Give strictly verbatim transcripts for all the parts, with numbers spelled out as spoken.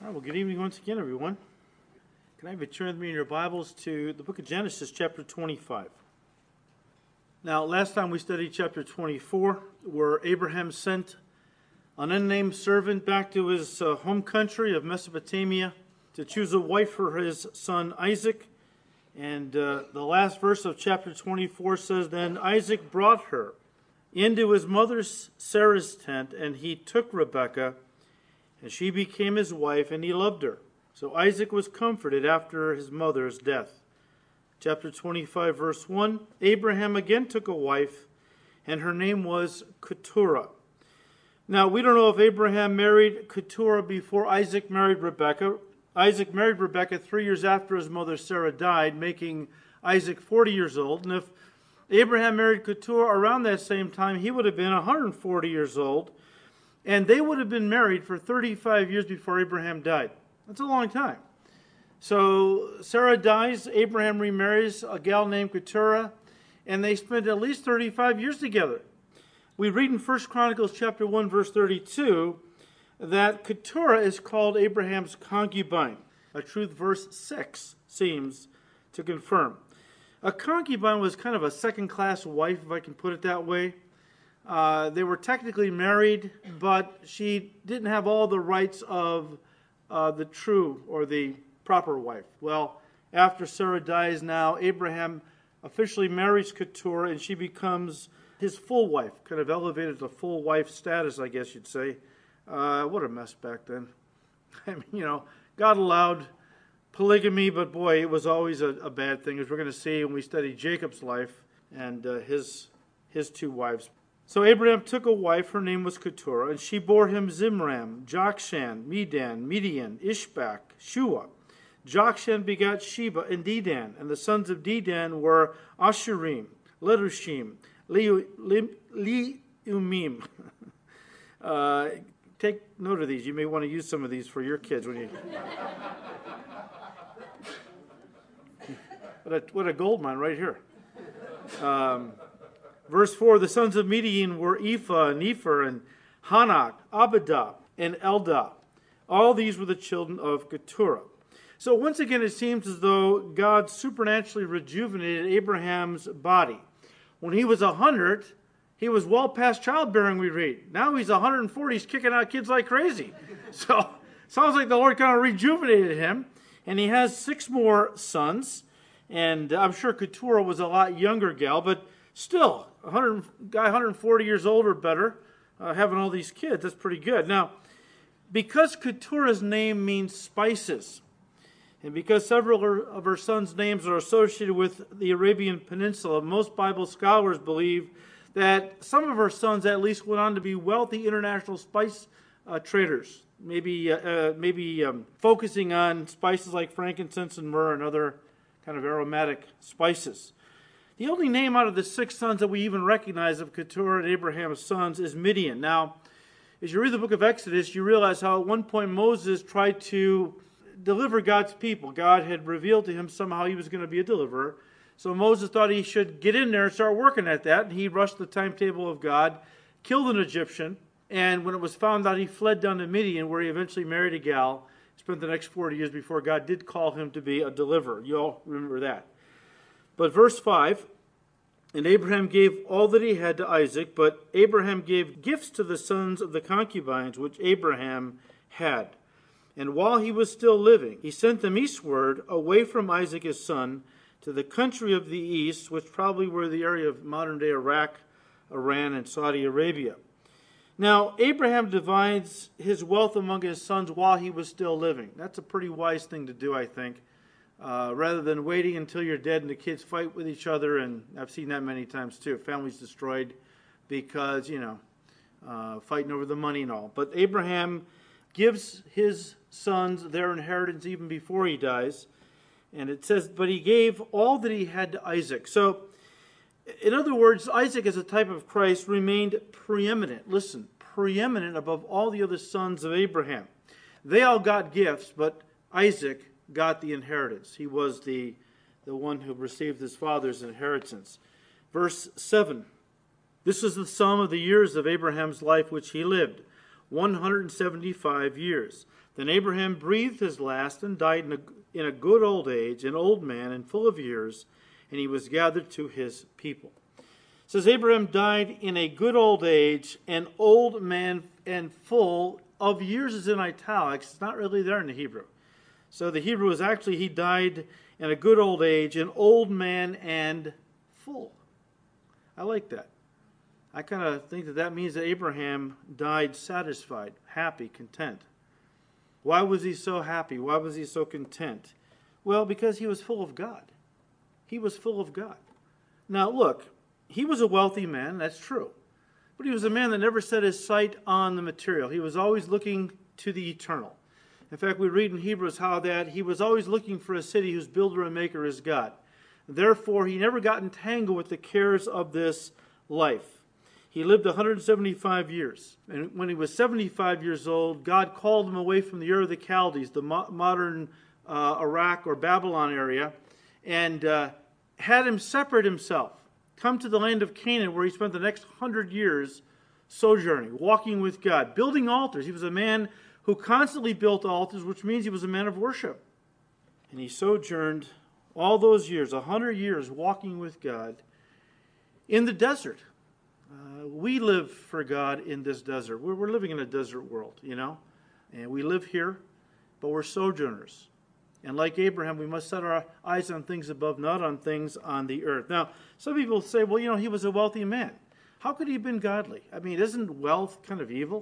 All right, well, good evening once again, everyone. Can I have you turn with me in your Bibles to the book of Genesis, chapter twenty-five. Now, last time we studied chapter twenty-four, where Abraham sent an unnamed servant back to his uh, home country of Mesopotamia to choose a wife for his son Isaac. And uh, the last verse of chapter twenty-four says, "Then Isaac brought her into his mother Sarah's tent, and he took Rebekah, and she became his wife, and he loved her. So Isaac was comforted after his mother's death." Chapter twenty-five, verse one, "Abraham again took a wife, and her name was Keturah." Now, we don't know if Abraham married Keturah before Isaac married Rebekah. Isaac married Rebekah three years after his mother Sarah died, making Isaac forty years old. And if Abraham married Keturah around that same time, he would have been one hundred forty years old. And they would have been married for thirty-five years before Abraham died. That's a long time. So Sarah dies, Abraham remarries a gal named Keturah, and they spent at least thirty-five years together. We read in First Chronicles chapter one, verse thirty-two, that Keturah is called Abraham's concubine. A truth verse six seems to confirm. A concubine was kind of a second-class wife, if I can put it that way. Uh, they were technically married, but she didn't have all the rights of uh, the true or the proper wife. Well, after Sarah dies now, Abraham officially marries Keturah, and she becomes his full wife, kind of elevated to full wife status, I guess you'd say. Uh, what a mess back then. I mean, you know, God allowed polygamy, but boy, it was always a, a bad thing, as we're going to see when we study Jacob's life and uh, his his two wives. So Abraham took a wife, her name was Keturah, and she bore him Zimram, Jokshan, Medan, Midian, Ishbak, Shua. Jokshan begot Sheba and Dedan, and the sons of Dedan were Ashurim, Letushim, Leumim. uh, take note of these. You may want to use some of these for your kids when you... what, a, what a gold mine right here. Um... Verse four, the sons of Midian were Ephah and Epher and Hanak, Abidah, and Eldah. All these were the children of Keturah. So once again, it seems as though God supernaturally rejuvenated Abraham's body. When he was one hundred, he was well past childbearing, we read. Now he's one hundred forty, he's kicking out kids like crazy. So sounds like the Lord kind of rejuvenated him. And he has six more sons. And I'm sure Keturah was a lot younger gal, but still, a hundred, guy one hundred forty years old or better, uh, having all these kids, that's pretty good. Now, because Keturah's name means spices, and because several of her sons' names are associated with the Arabian Peninsula, most Bible scholars believe that some of her sons at least went on to be wealthy international spice uh, traders, maybe, uh, uh, maybe um, focusing on spices like frankincense and myrrh and other kind of aromatic spices. The only name out of the six sons that we even recognize of Keturah and Abraham's sons is Midian. Now, as you read the book of Exodus, you realize how at one point Moses tried to deliver God's people. God had revealed to him somehow he was going to be a deliverer. So Moses thought he should get in there and start working at that. And he rushed the timetable of God, killed an Egyptian, and when it was found out, he fled down to Midian, where he eventually married a gal, spent the next forty years before God did call him to be a deliverer. You all remember that. But verse five, and Abraham gave all that he had to Isaac, but Abraham gave gifts to the sons of the concubines which Abraham had. And while he was still living, he sent them eastward, away from Isaac his son, to the country of the east, which probably were the area of modern-day Iraq, Iran, and Saudi Arabia. Now, Abraham divides his wealth among his sons while he was still living. That's a pretty wise thing to do, I think. Uh, rather than waiting until you're dead and the kids fight with each other, and I've seen that many times too. Families destroyed because, you know, uh, fighting over the money and all. But Abraham gives his sons their inheritance even before he dies. And it says, but he gave all that he had to Isaac. So, in other words, Isaac as a type of Christ remained preeminent. Listen, preeminent above all the other sons of Abraham. They all got gifts, but Isaac got the inheritance. He was the, the one who received his father's inheritance. Verse seven, this is the sum of the years of Abraham's life which he lived, one hundred seventy-five years. Then Abraham breathed his last and died in a, in a good old age, an old man and full of years, and he was gathered to his people. It says Abraham died in a good old age, an old man and full of years is in italics. It's not really there in the Hebrew. So the Hebrew is actually he died in a good old age, an old man and full. I like that. I kind of think that that means that Abraham died satisfied, happy, content. Why was he so happy? Why was he so content? Well, because he was full of God. He was full of God. Now, look, he was a wealthy man, that's true. But he was a man that never set his sight on the material. He was always looking to the eternal. In fact, we read in Hebrews how that he was always looking for a city whose builder and maker is God. Therefore, he never got entangled with the cares of this life. He lived one hundred seventy-five years. And when he was seventy-five years old, God called him away from the Ur of the Chaldees, the mo- modern uh, Iraq or Babylon area, and uh, had him separate himself, come to the land of Canaan, where he spent the next hundred years sojourning, walking with God, building altars. He was a man who constantly built altars, which means he was a man of worship. And he sojourned all those years, a hundred years, walking with God in the desert. Uh, we live for God in this desert. We're, we're living in a desert world, you know. And we live here, but we're sojourners. And like Abraham, we must set our eyes on things above, not on things on the earth. Now, some people say, well, you know, he was a wealthy man. How could he have been godly? I mean, isn't wealth kind of evil?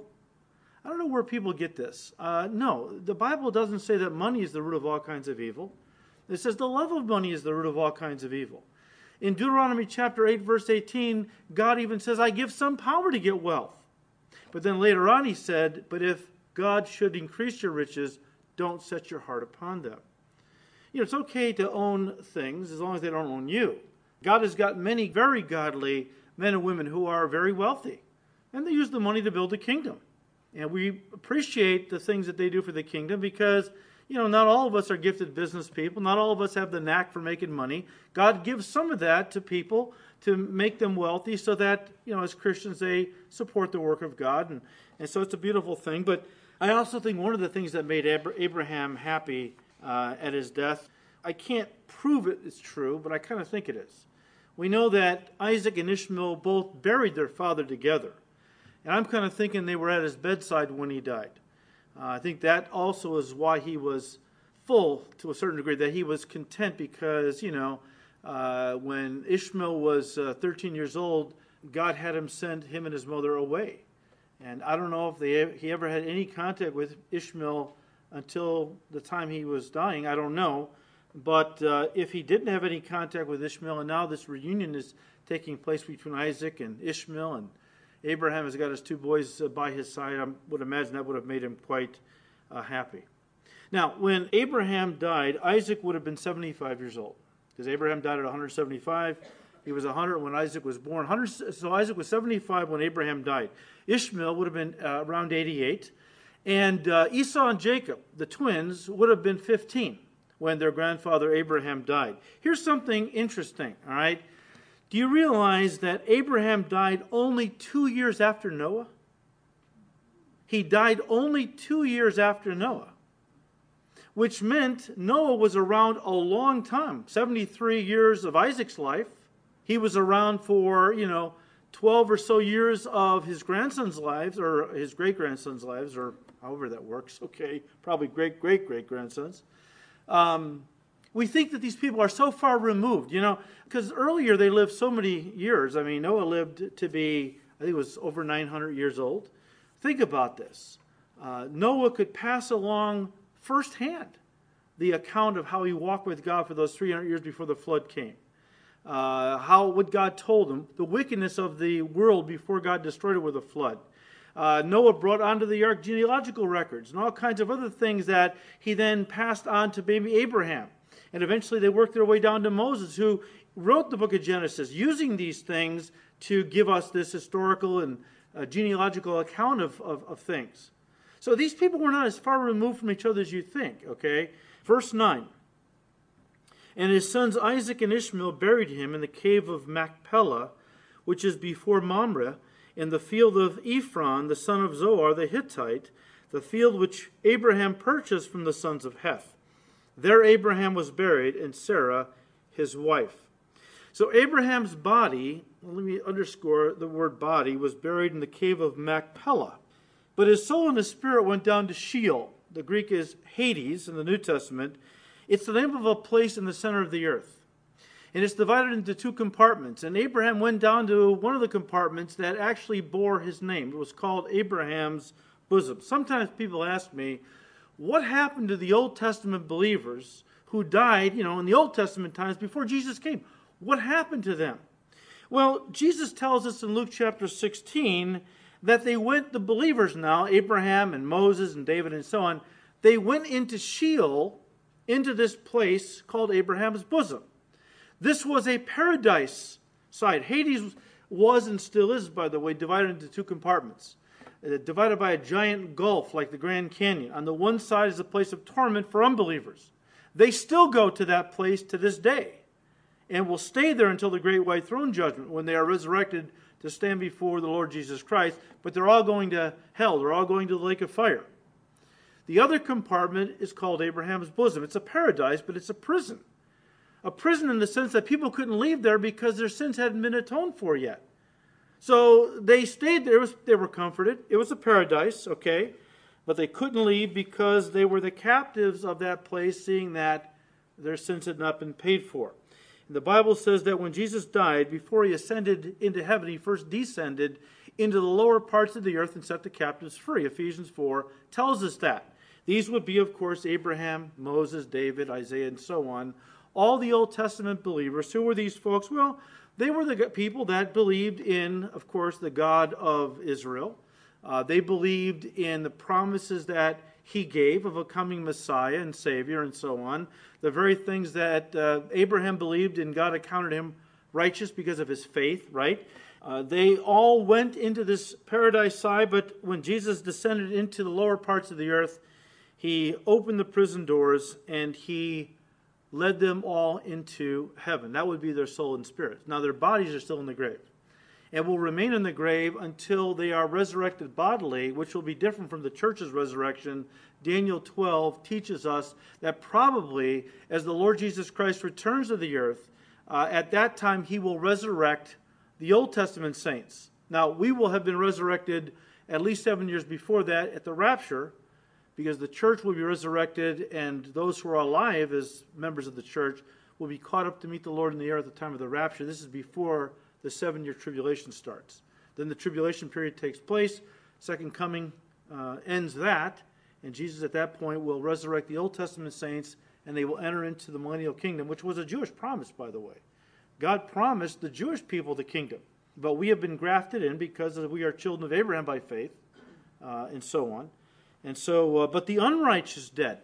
I don't know where people get this. Uh, no, the Bible doesn't say that money is the root of all kinds of evil. It says the love of money is the root of all kinds of evil. In Deuteronomy chapter eight, verse eighteen, God even says, I give some power to get wealth. But then later on he said, but if God should increase your riches, don't set your heart upon them. You know, it's okay to own things as long as they don't own you. God has got many very godly men and women who are very wealthy. And they use the money to build a kingdom. And we appreciate the things that they do for the kingdom because, you know, not all of us are gifted business people. Not all of us have the knack for making money. God gives some of that to people to make them wealthy so that, you know, as Christians, they support the work of God. And, and so it's a beautiful thing. But I also think one of the things that made Abraham happy uh, at his death, I can't prove it is true, but I kind of think it is. We know that Isaac and Ishmael both buried their father together. And I'm kind of thinking they were at his bedside when he died. Uh, I think that also is why he was full to a certain degree, that he was content because, you know, uh, when Ishmael was uh, thirteen years old, God had him send him and his mother away. And I don't know if they, he ever had any contact with Ishmael until the time he was dying. I don't know. But uh, if he didn't have any contact with Ishmael, and now this reunion is taking place between Isaac and Ishmael, and Abraham has got his two boys uh, by his side, I would imagine that would have made him quite uh, happy. Now, when Abraham died, Isaac would have been seventy-five years old. Because Abraham died at one hundred seventy-five. He was one hundred when Isaac was born. one hundred, so Isaac was seventy-five when Abraham died. Ishmael would have been uh, around eighty-eight. And uh, Esau and Jacob, the twins, would have been fifteen when their grandfather Abraham died. Here's something interesting, all right? Do you realize that Abraham died only two years after Noah? He died only two years after Noah, which meant Noah was around a long time, seventy-three years of Isaac's life. He was around for, you know, twelve or so years of his grandson's lives, or his great-grandson's lives, or however that works, okay, probably great-great-great-grandsons. Um, we think that these people are so far removed, you know, because earlier they lived so many years. I mean, Noah lived to be, I think it was over nine hundred years old. Think about this. Uh, Noah could pass along firsthand the account of how he walked with God for those three hundred years before the flood came. Uh, how, what God told him, the wickedness of the world before God destroyed it with a flood. Uh, Noah brought onto the ark genealogical records and all kinds of other things that he then passed on to baby Abraham. And eventually they worked their way down to Moses, who wrote the book of Genesis, using these things to give us this historical and uh, genealogical account of, of, of things. So these people were not as far removed from each other as you think, okay? Verse nine. And his sons Isaac and Ishmael buried him in the cave of Machpelah, which is before Mamre, in the field of Ephron, the son of Zohar the Hittite, the field which Abraham purchased from the sons of Heth. There Abraham was buried, and Sarah his wife. So Abraham's body, let me underscore the word body, was buried in the cave of Machpelah. But his soul and his spirit went down to Sheol. The Greek is Hades in the New Testament. It's the name of a place in the center of the earth. And it's divided into two compartments. And Abraham went down to one of the compartments that actually bore his name. It was called Abraham's bosom. Sometimes people ask me, what happened to the Old Testament believers who died, you know, in the Old Testament times before Jesus came? What happened to them? Well, Jesus tells us in Luke chapter sixteen that they went, the believers now, Abraham and Moses and David and so on, they went into Sheol, into this place called Abraham's bosom. This was a paradise site. Hades was and still is, by the way, divided into two compartments, uh, divided by a giant gulf like the Grand Canyon. On the one side is a place of torment for unbelievers. They still go to that place to this day and will stay there until the great white throne judgment when they are resurrected to stand before the Lord Jesus Christ. But they're all going to hell. They're all going to the lake of fire. The other compartment is called Abraham's bosom. It's a paradise, but it's a prison. A prison in the sense that people couldn't leave there because their sins hadn't been atoned for yet. So they stayed there. It was, they were comforted. It was a paradise, okay? But they couldn't leave because they were the captives of that place, seeing that their sins had not been paid for. And the Bible says that when Jesus died, before he ascended into heaven, he first descended into the lower parts of the earth and set the captives free. Ephesians four tells us that. These would be, of course, Abraham, Moses, David, Isaiah, and so on. All the Old Testament believers. Who were these folks? Well, they were the people that believed in, of course, the God of Israel. Uh, they believed in the promises that he gave of a coming Messiah and Savior and so on. The very things that uh, Abraham believed in, God accounted him righteous because of his faith, right? Uh, they all went into this paradise side, but when Jesus descended into the lower parts of the earth, he opened the prison doors and he led them all into heaven. That would be their soul and spirit. Now their bodies are still in the grave and will remain in the grave until they are resurrected bodily, which will be different from the church's resurrection. Daniel twelve teaches us that probably as the Lord Jesus Christ returns to the earth, uh, at that time he will resurrect the Old Testament saints. Now we will have been resurrected at least seven years before that at the rapture, because the church will be resurrected and those who are alive as members of the church will be caught up to meet the Lord in the air at the time of the rapture. This is before the seven-year tribulation starts. Then the tribulation period takes place. Second coming uh, ends that, and Jesus at that point will resurrect the Old Testament saints and they will enter into the millennial kingdom, which was a Jewish promise, by the way. God promised the Jewish people the kingdom, but we have been grafted in because we are children of Abraham by faith uh, and so on. And so, uh, but the unrighteous dead,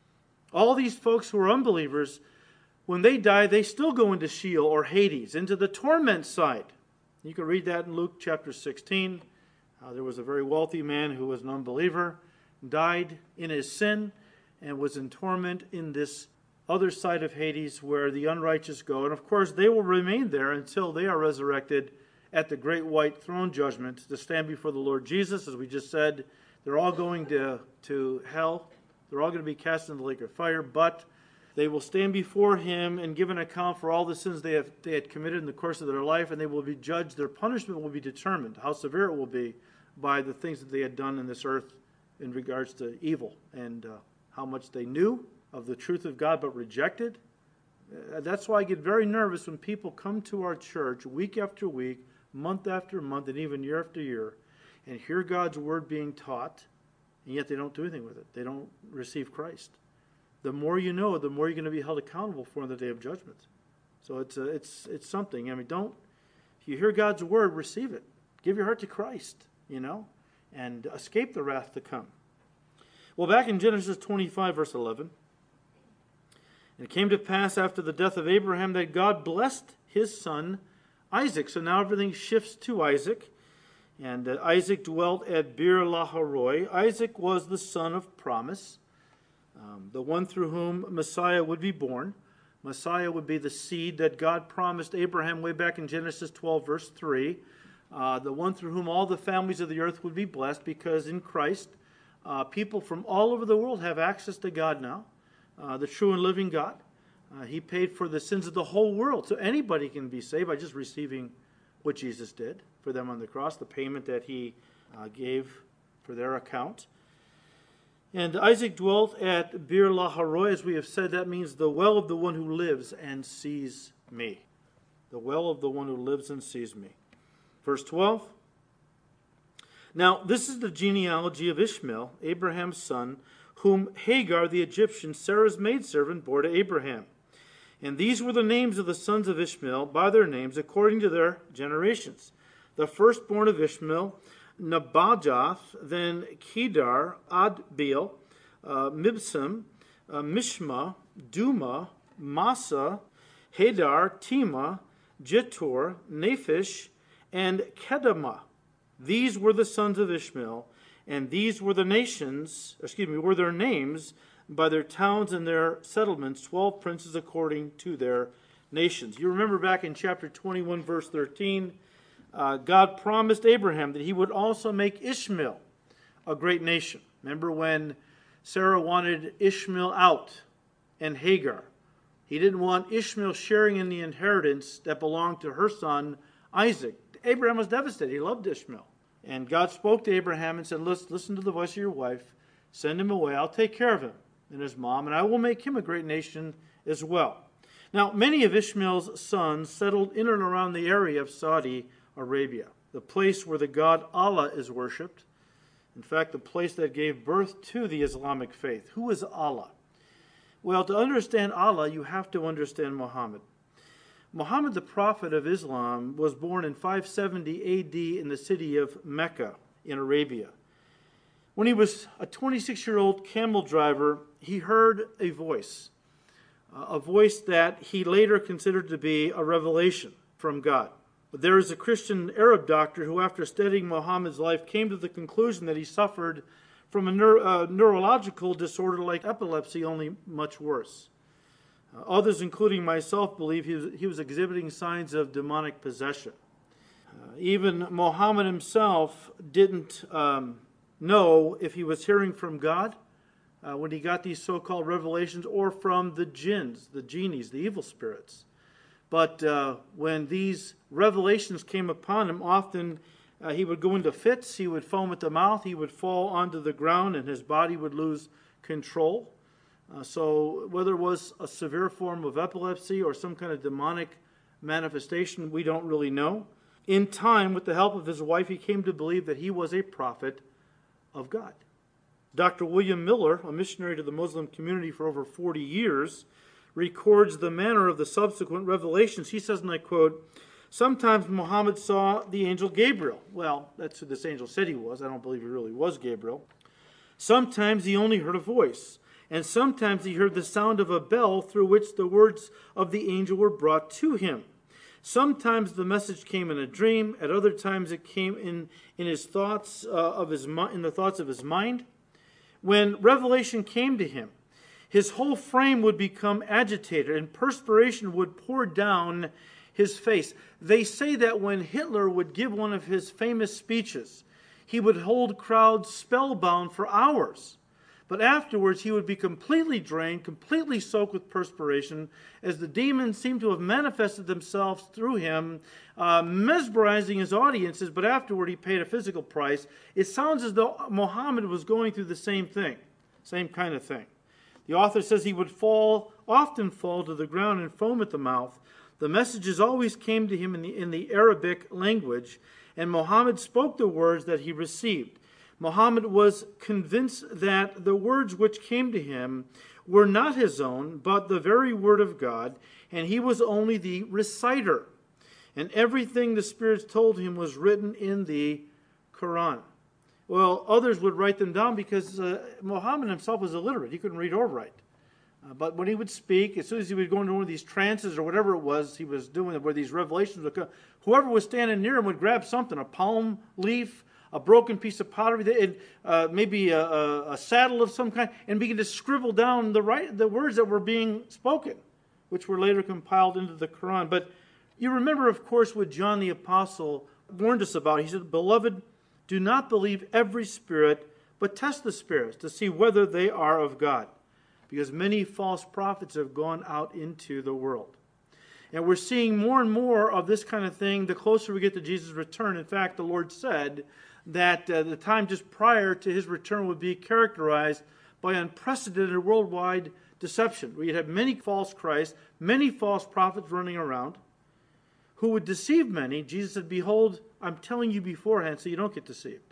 all these folks who are unbelievers, when they die, they still go into Sheol or Hades, into the torment side. You can read that in Luke chapter sixteen. Uh, there was a very wealthy man who was an unbeliever, died in his sin, and was in torment in this other side of Hades where the unrighteous go. And of course, they will remain there until they are resurrected at the great white throne judgment to stand before the Lord Jesus, as we just said. They're all going to, to hell. They're all going to be cast into the lake of fire, but they will stand before him and give an account for all the sins they have they had committed in the course of their life, and they will be judged. Their punishment will be determined, how severe it will be, by the things that they had done in this earth in regards to evil, and uh, how much they knew of the truth of God but rejected. Uh, that's why I get very nervous when people come to our church week after week, month after month, and even year after year, and hear God's word being taught, and yet they don't do anything with it. They don't receive Christ. The more you know, the more you're going to be held accountable for in the day of judgment. So it's a, it's it's something. I mean, don't, if you hear God's word, receive it. Give your heart to Christ, you know, and escape the wrath to come. Well, back in Genesis twenty-five, verse eleven, and it came to pass after the death of Abraham that God blessed his son Isaac. So now everything shifts to Isaac. And uh, Isaac dwelt at Beer Laharoi. Isaac was the son of promise, um, the one through whom Messiah would be born. Messiah would be the seed that God promised Abraham way back in Genesis twelve, verse three. Uh, the one through whom all the families of the earth would be blessed, because in Christ, Uh, people from all over the world have access to God now, uh, the true and living God. Uh, he paid for the sins of the whole world, so anybody can be saved by just receiving what Jesus did for them on the cross, the payment that he uh, gave for their account. And Isaac dwelt at Bir Laharoi, as we have said. That means the well of the one who lives and sees me. The well of the one who lives and sees me. Verse twelve. Now, this is the genealogy of Ishmael, Abraham's son, whom Hagar the Egyptian, Sarah's maidservant, bore to Abraham. And these were the names of the sons of Ishmael by their names according to their generations. The firstborn of Ishmael, Nebajoth, then Kedar, Adbeel, uh, Mibsam, uh, Mishma, Duma, Massa, Hadar, Tema, Jetur, Naphish, and Kedemah. These were the sons of Ishmael, and these were the nations, excuse me, were their names by their towns and their settlements, twelve princes according to their nations. You remember back in chapter twenty-one, verse thirteen, uh, God promised Abraham that he would also make Ishmael a great nation. Remember when Sarah wanted Ishmael out and Hagar? He didn't want Ishmael sharing in the inheritance that belonged to her son Isaac. Abraham was devastated. He loved Ishmael. And God spoke to Abraham and said, listen, listen to the voice of your wife. Send him away. I'll take care of him and his mom, and I will make him a great nation as well. Now, many of Ishmael's sons settled in and around the area of Saudi Arabia, the place where the god Allah is worshipped. In fact, the place that gave birth to the Islamic faith. Who is Allah? Well, to understand Allah, you have to understand Muhammad. Muhammad, the prophet of Islam, was born in five seventy A D in the city of Mecca in Arabia. When he was a twenty-six-year-old camel driver, he heard a voice, a voice that he later considered to be a revelation from God. But there is a Christian Arab doctor who, after studying Muhammad's life, came to the conclusion that he suffered from a neuro, uh, neurological disorder like epilepsy, only much worse. Uh, others, including myself, believe he was, he was exhibiting signs of demonic possession. Uh, even Muhammad himself didn't um, know if he was hearing from God uh, when he got these so-called revelations, or from the jinns, the genies, the evil spirits. But uh, when these revelations came upon him, often uh, he would go into fits, he would foam at the mouth, he would fall onto the ground, and his body would lose control. Uh, so whether it was a severe form of epilepsy or some kind of demonic manifestation, we don't really know. In time, with the help of his wife, he came to believe that he was a prophet of God. Doctor William Miller, a missionary to the Muslim community for over forty years, records the manner of the subsequent revelations. He says, and I quote, "Sometimes Muhammad saw the angel Gabriel." Well, that's who this angel said he was. I don't believe he really was Gabriel. "Sometimes he only heard a voice, and sometimes he heard the sound of a bell through which the words of the angel were brought to him. Sometimes the message came in a dream. At other times it came in, in his thoughts uh, of his in the thoughts of his mind. When revelation came to him, his whole frame would become agitated, and perspiration would pour down his face." They say that when Hitler would give one of his famous speeches, he would hold crowds spellbound for hours. But afterwards, he would be completely drained, completely soaked with perspiration, as the demons seemed to have manifested themselves through him, uh, mesmerizing his audiences, but afterward he paid a physical price. It sounds as though Muhammad was going through the same thing, same kind of thing. The author says he would fall, often fall to the ground and foam at the mouth. The messages always came to him in the, in the Arabic language, and Muhammad spoke the words that he received. Muhammad was convinced that the words which came to him were not his own, but the very word of God, and he was only the reciter. And everything the spirits told him was written in the Quran. Well, others would write them down because uh, Muhammad himself was illiterate. He couldn't read or write. Uh, but when he would speak, as soon as he would go into one of these trances or whatever it was he was doing, where these revelations would come, whoever was standing near him would grab something, a palm leaf, a broken piece of pottery, it, uh, maybe a, a, a saddle of some kind, and begin to scribble down the, right, the words that were being spoken, which were later compiled into the Quran. But you remember, of course, what John the Apostle warned us about. He said, "Beloved, do not believe every spirit, But test the spirits to see whether they are of God, because many false prophets have gone out into the world. And we're seeing more and more of this kind of thing the closer we get to Jesus' return. In fact, the Lord said that uh, the time just prior to his return would be characterized by unprecedented worldwide deception. We'd have many false Christs, many false prophets running around who would deceive many. Jesus said, behold, I'm telling you beforehand so you don't get deceived.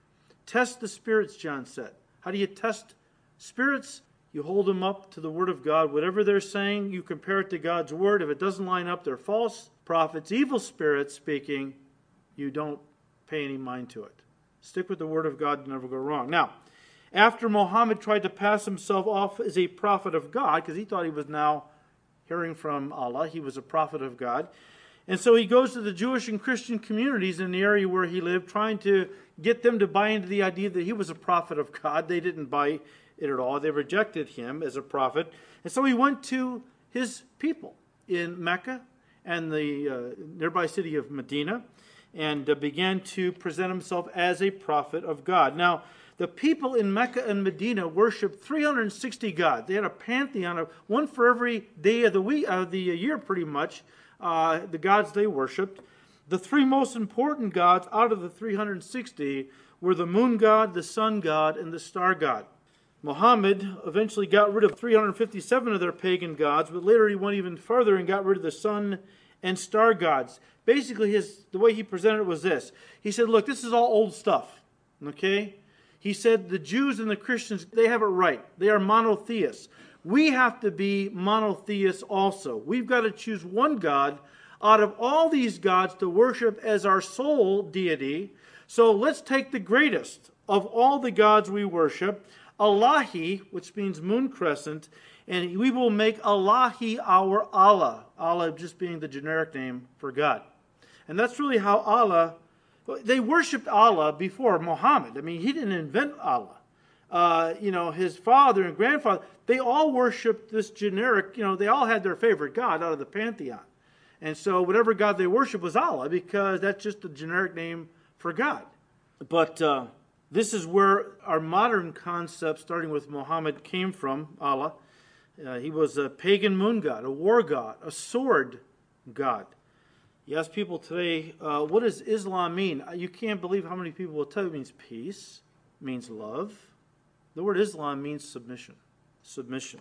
Test the spirits, John said. How do you test spirits? You hold them up to the Word of God. Whatever they're saying, you compare it to God's Word. If it doesn't line up, they're false prophets, evil spirits speaking. You don't pay any mind to it. Stick with the Word of God, never go wrong. Now, after Muhammad tried to pass himself off as a prophet of God, because he thought he was now hearing from Allah, he was a prophet of God. And so he goes to the Jewish and Christian communities in the area where he lived, trying to get them to buy into the idea that he was a prophet of God. They didn't buy it at all. They rejected him as a prophet. And so he went to his people in Mecca and the uh, nearby city of Medina and uh, began to present himself as a prophet of God. Now, the people in Mecca and Medina worshiped three hundred sixty gods. They had a pantheon of one for every day of the week, of the year, pretty much. Uh, the gods they worshipped. The three most important gods out of the three hundred sixty were the moon god, the sun god, and the star god. Muhammad eventually got rid of three hundred fifty-seven of their pagan gods, but later he went even further and got rid of the sun and star gods. Basically, his the way he presented it was this. He said, look, this is all old stuff, okay? He said the Jews and the Christians, they have it right. They are monotheists. We have to be monotheists also. We've got to choose one God out of all these gods to worship as our sole deity. So let's take the greatest of all the gods we worship, Allahi, which means moon crescent, and we will make Allahi our Allah. Allah just being the generic name for God. And that's really how Allah, they worshipped Allah before Muhammad. I mean, he didn't invent Allah. Uh, you know, his father and grandfather, they all worshipped this generic, you know, they all had their favorite God out of the pantheon. And so whatever God they worshiped was Allah, because that's just the generic name for God. But uh, this is where our modern concept, starting with Muhammad, came from, Allah. Uh, he was a pagan moon god, a war god, a sword god. You ask people today, uh, what does Islam mean? You can't believe how many people will tell you it means peace, it means love. The word Islam means submission. Submission.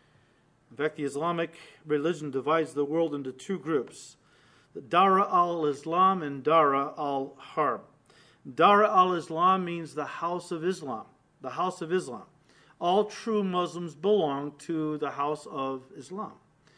In fact, the Islamic religion divides the world into two groups, the Dara al-Islam and Dara al-Harb. Dara al-Islam means the house of Islam, the house of Islam. All true Muslims belong to the house of Islam.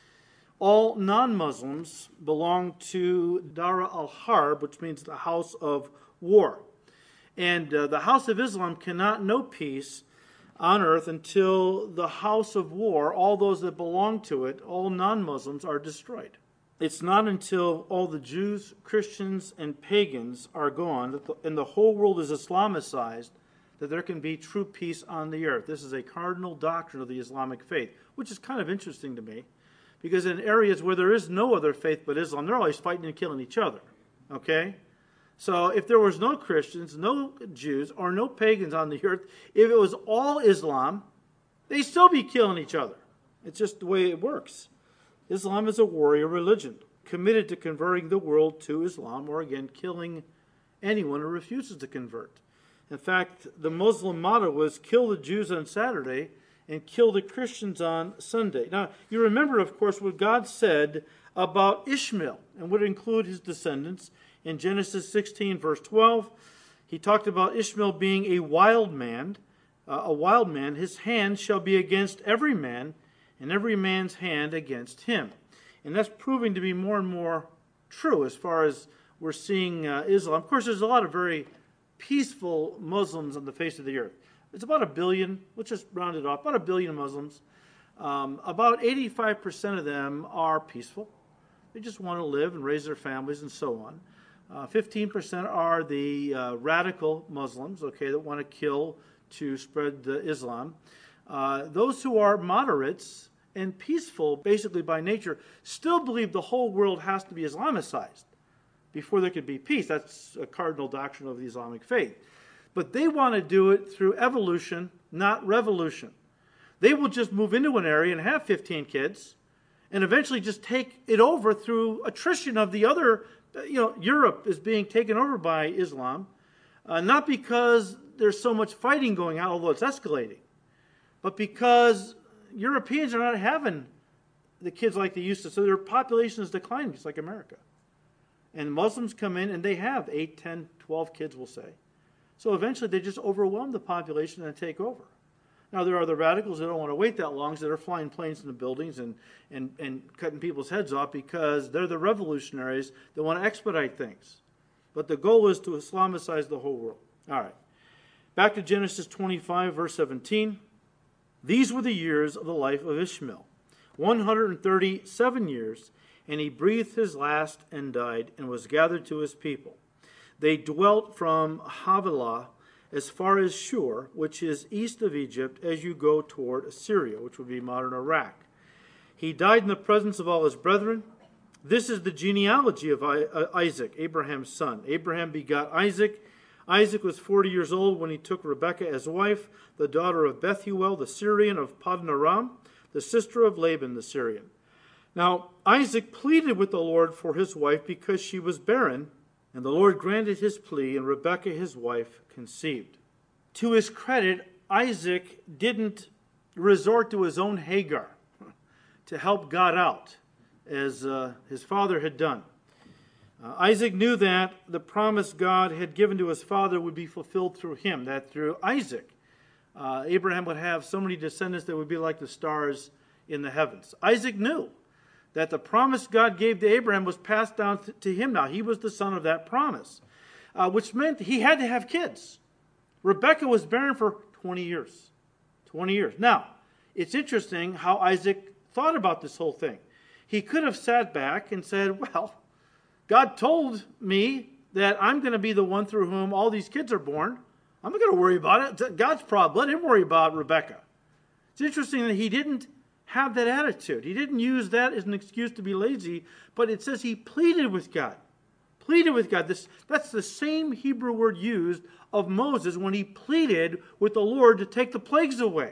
All non-Muslims belong to Dara al-Harb, which means the house of war. And uh, the house of Islam cannot know peace on earth until the house of war, all those that belong to it, all non-Muslims, are destroyed. It's not until all the Jews, Christians, and pagans are gone and the whole world is Islamicized that there can be true peace on the earth. This is a cardinal doctrine of the Islamic faith, which is kind of interesting to me, because in areas where there is no other faith but Islam, they're always fighting and killing each other, okay? So if there was no Christians, no Jews, or no pagans on the earth, if it was all Islam, they'd still be killing each other. It's just the way it works. Islam is a warrior religion, committed to converting the world to Islam, or again, killing anyone who refuses to convert. In fact, the Muslim motto was, kill the Jews on Saturday and kill the Christians on Sunday. Now, you remember, of course, what God said about Ishmael, and would include his descendants. In Genesis sixteen, verse twelve, he talked about Ishmael being a wild man. Uh, a wild man, his hand shall be against every man, and every man's hand against him. And that's proving to be more and more true as far as we're seeing uh, Islam. Of course, there's a lot of very peaceful Muslims on the face of the earth. It's about a billion, let's just round it off, about a billion Muslims. Um, about eighty-five percent of them are peaceful. They just want to live and raise their families and so on. Uh, fifteen percent are the uh, radical Muslims, okay, that want to kill to spread uh, Islam. Uh, those who are moderates and peaceful, basically by nature, still believe the whole world has to be Islamicized before there could be peace. That's a cardinal doctrine of the Islamic faith. But they want to do it through evolution, not revolution. They will just move into an area and have fifteen kids and eventually just take it over through attrition of the other. You know, Europe is being taken over by Islam, uh, not because there's so much fighting going on, although it's escalating, but because Europeans are not having the kids like they used to, so their population is declining, just like America. And Muslims come in and they have eight, ten, twelve kids, we'll say. So eventually they just overwhelm the population and take over. Now there are the radicals that don't want to wait that long, so they're flying planes into buildings and, and, and cutting people's heads off because they're the revolutionaries that want to expedite things. But the goal is to Islamicize the whole world. All right. Back to Genesis twenty-five, verse seventeen. These were the years of the life of Ishmael, one hundred thirty-seven years, and he breathed his last and died and was gathered to his people. They dwelt from Havilah as far as Shur, which is east of Egypt, as you go toward Assyria, which would be modern Iraq. He died in the presence of all his brethren. This is the genealogy of Isaac, Abraham's son. Abraham begot Isaac. Isaac was forty years old when he took Rebekah as wife, the daughter of Bethuel, the Syrian of Paddan Aram, the sister of Laban the Syrian. Now, Isaac pleaded with the Lord for his wife because she was barren, and the Lord granted his plea, and Rebekah, his wife, conceived. To his credit, Isaac didn't resort to his own Hagar to help God out, as uh, his father had done. Uh, Isaac knew that the promise God had given to his father would be fulfilled through him, that through Isaac, uh, Abraham would have so many descendants that would be like the stars in the heavens. Isaac knew that the promise God gave to Abraham was passed down to him now. He was the son of that promise, uh, which meant he had to have kids. Rebekah was barren for twenty years. twenty years. Now, it's interesting how Isaac thought about this whole thing. He could have sat back and said, well, God told me that I'm going to be the one through whom all these kids are born. I'm not going to worry about it. God's problem. Let him worry about Rebekah. It's interesting that he didn't have that attitude. He didn't use that as an excuse to be lazy, but it says he pleaded with God. Pleaded with God. This, that's the same Hebrew word used of Moses when he pleaded with the Lord to take the plagues away.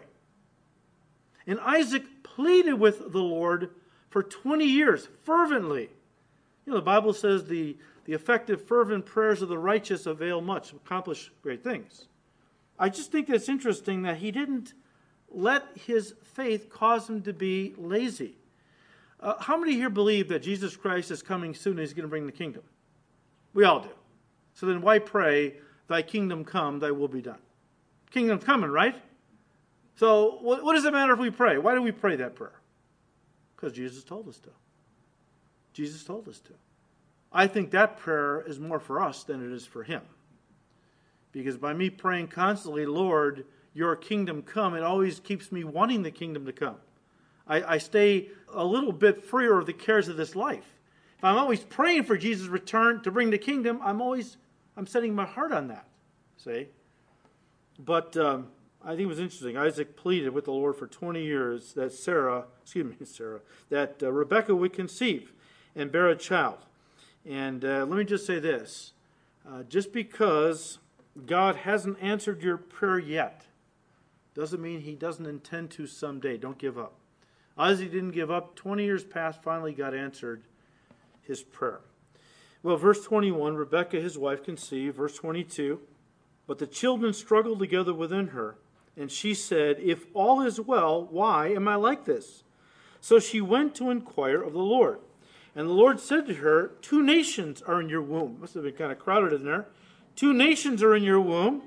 And Isaac pleaded with the Lord for twenty years, fervently. You know, the Bible says the, the effective, fervent prayers of the righteous avail much, accomplish great things. I just think that's interesting that he didn't let his faith cause him to be lazy. Uh, how many here believe that Jesus Christ is coming soon and he's going to bring the kingdom? We all do. So then why pray, thy kingdom come, thy will be done? Kingdom's coming, right? So what, what does it matter if we pray? Why do we pray that prayer? Because Jesus told us to. Jesus told us to. I think that prayer is more for us than it is for him. Because by me praying constantly, Lord, your kingdom come, it always keeps me wanting the kingdom to come. I, I stay a little bit freer of the cares of this life. If I'm always praying for Jesus' return to bring the kingdom, I'm always, I'm setting my heart on that. See? But um, I think it was interesting. Isaac pleaded with the Lord for twenty years that Sarah, excuse me, Sarah, that uh, Rebekah would conceive and bear a child. And uh, let me just say this. Uh, just because God hasn't answered your prayer yet doesn't mean he doesn't intend to someday. Don't give up. Isaac didn't give up. twenty years passed. Finally, God answered his prayer. Well, verse twenty-one, Rebekah, his wife, conceived. Verse twenty-two, but the children struggled together within her, and she said, if all is well, why am I like this? So she went to inquire of the Lord. And the Lord said to her, two nations are in your womb. Must have been kind of crowded in there. Two nations are in your womb.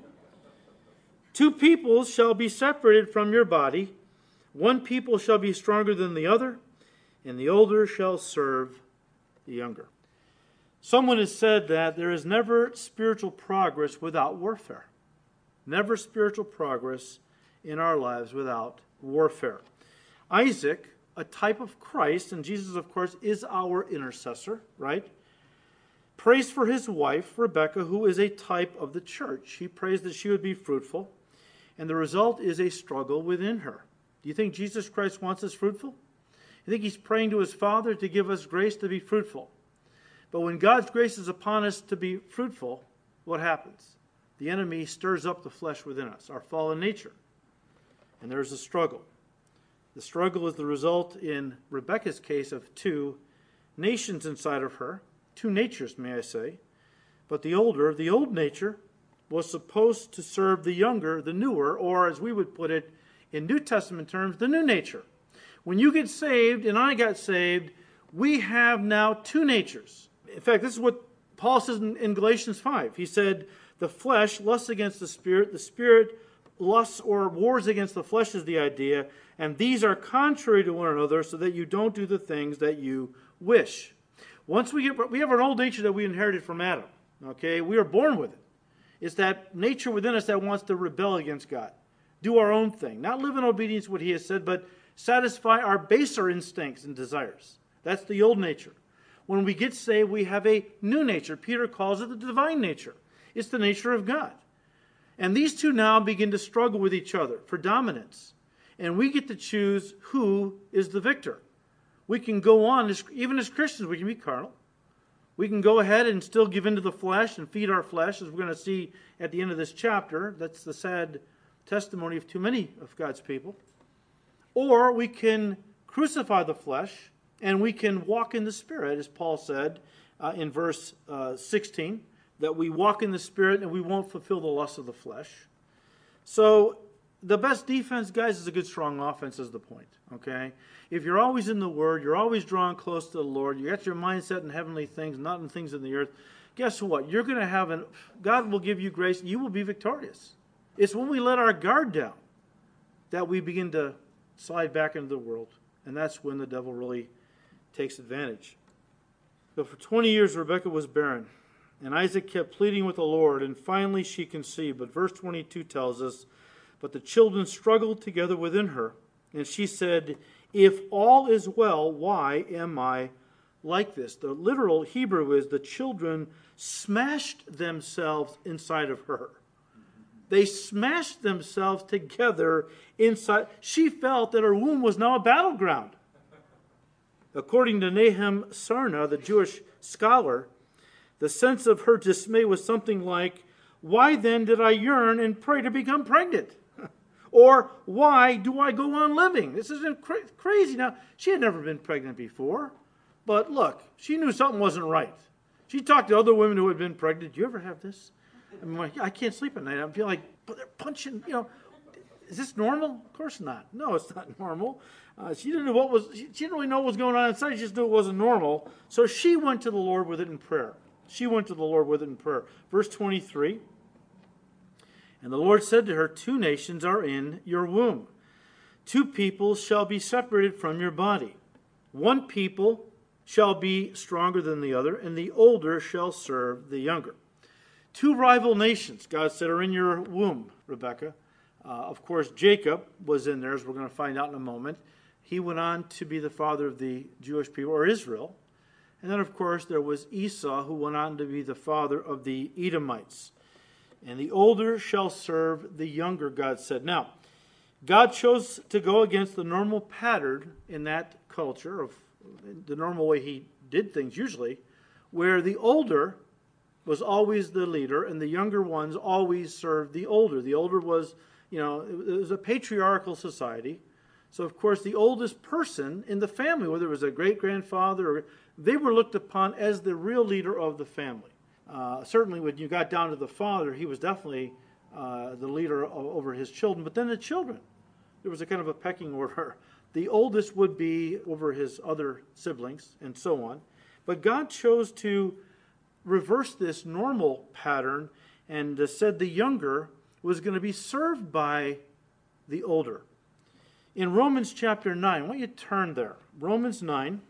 Two peoples shall be separated from your body. One people shall be stronger than the other, and the older shall serve the younger. Someone has said that there is never spiritual progress without warfare. Never spiritual progress in our lives without warfare. Isaac, a type of Christ, and Jesus, of course, is our intercessor, right? Prays for his wife, Rebekah, who is a type of the church. He prays that she would be fruitful, and the result is a struggle within her. Do you think Jesus Christ wants us fruitful? You think he's praying to his Father to give us grace to be fruitful? But when God's grace is upon us to be fruitful, what happens? the enemy stirs up the flesh within us, our fallen nature. And there's a struggle. The struggle is the result, in Rebekah's case, of two nations inside of her, two natures, may I say. But the older, the old nature, was supposed to serve the younger, the newer, or as we would put it in New Testament terms, the new nature. When you get saved and I got saved, we have now two natures. In fact, this is what Paul says in, in Galatians five. He said, the flesh lusts against the spirit, the spirit lusts or wars against the flesh is the idea, and these are contrary to one another, so that you don't do the things that you wish. Once we get, we have an old nature that we inherited from Adam. Okay, we are born with it. It's that nature within us that wants to rebel against God, do our own thing, not live in obedience to what He has said, but satisfy our baser instincts and desires. That's the old nature. When we get saved, we have a new nature. Peter calls it the divine nature. It's the nature of God. And these two now begin to struggle with each other for dominance. And we get to choose who is the victor. We can go on, even as Christians, we can be carnal. We can go ahead and still give into the flesh and feed our flesh, as we're going to see at the end of this chapter. That's the sad testimony of too many of God's people. Or we can crucify the flesh and we can walk in the Spirit, as Paul said uh, in verse uh, sixteen, that we walk in the Spirit and we won't fulfill the lusts of the flesh. So the best defense, guys, is a good, strong offense is the point, okay? If you're always in the Word, you're always drawn close to the Lord, you got your mindset in heavenly things, not in things in the earth, guess what? You're going to have an, God will give you grace, you will be victorious. It's when we let our guard down that we begin to slide back into the world, and that's when the devil really takes advantage. So for twenty years, Rebekah was barren, and Isaac kept pleading with the Lord, and finally she conceived. But verse twenty-two tells us, but the children struggled together within her, and she said, if all is well, why am I like this? The literal Hebrew is the children smashed themselves inside of her. They smashed themselves together inside. She felt that her womb was now a battleground. According to Nahum Sarna, the Jewish scholar, the sense of her dismay was something like, why then did I yearn and pray to become pregnant? Or why do I go on living? This isn't cra- crazy. Now, she had never been pregnant before. But look, she knew something wasn't right. She talked to other women who had been pregnant. Do you ever have this? I'm like, I can't sleep at night. I feel like, but they're punching, you know. Is this normal? Of course not. No, it's not normal. Uh, she didn't know what was, she, she didn't really know what was going on inside. She just knew it wasn't normal. So she went to the Lord with it in prayer. She went to the Lord with it in prayer. Verse twenty-three. And the Lord said to her, two nations are in your womb. Two peoples shall be separated from your body. One people shall be stronger than the other, and the older shall serve the younger. Two rival nations, God said, are in your womb, Rebekah. Uh, of course, Jacob was in there, as we're going to find out in a moment. He went on to be the father of the Jewish people, or Israel. And then, of course, there was Esau, who went on to be the father of the Edomites. And the older shall serve the younger, God said. Now, God chose to go against the normal pattern in that culture, of the normal way he did things usually, where the older was always the leader and the younger ones always served the older. The older was, you know, it was a patriarchal society. So, of course, the oldest person in the family, whether it was a great-grandfather, or, they were looked upon as the real leader of the family. Uh, certainly when you got down to the father, he was definitely uh, the leader of, over his children. But then the children, there was a kind of a pecking order. The oldest would be over his other siblings and so on. But God chose to reverse this normal pattern and uh, said the younger was going to be served by the older. In Romans chapter nine, why don't you turn there? Romans nine.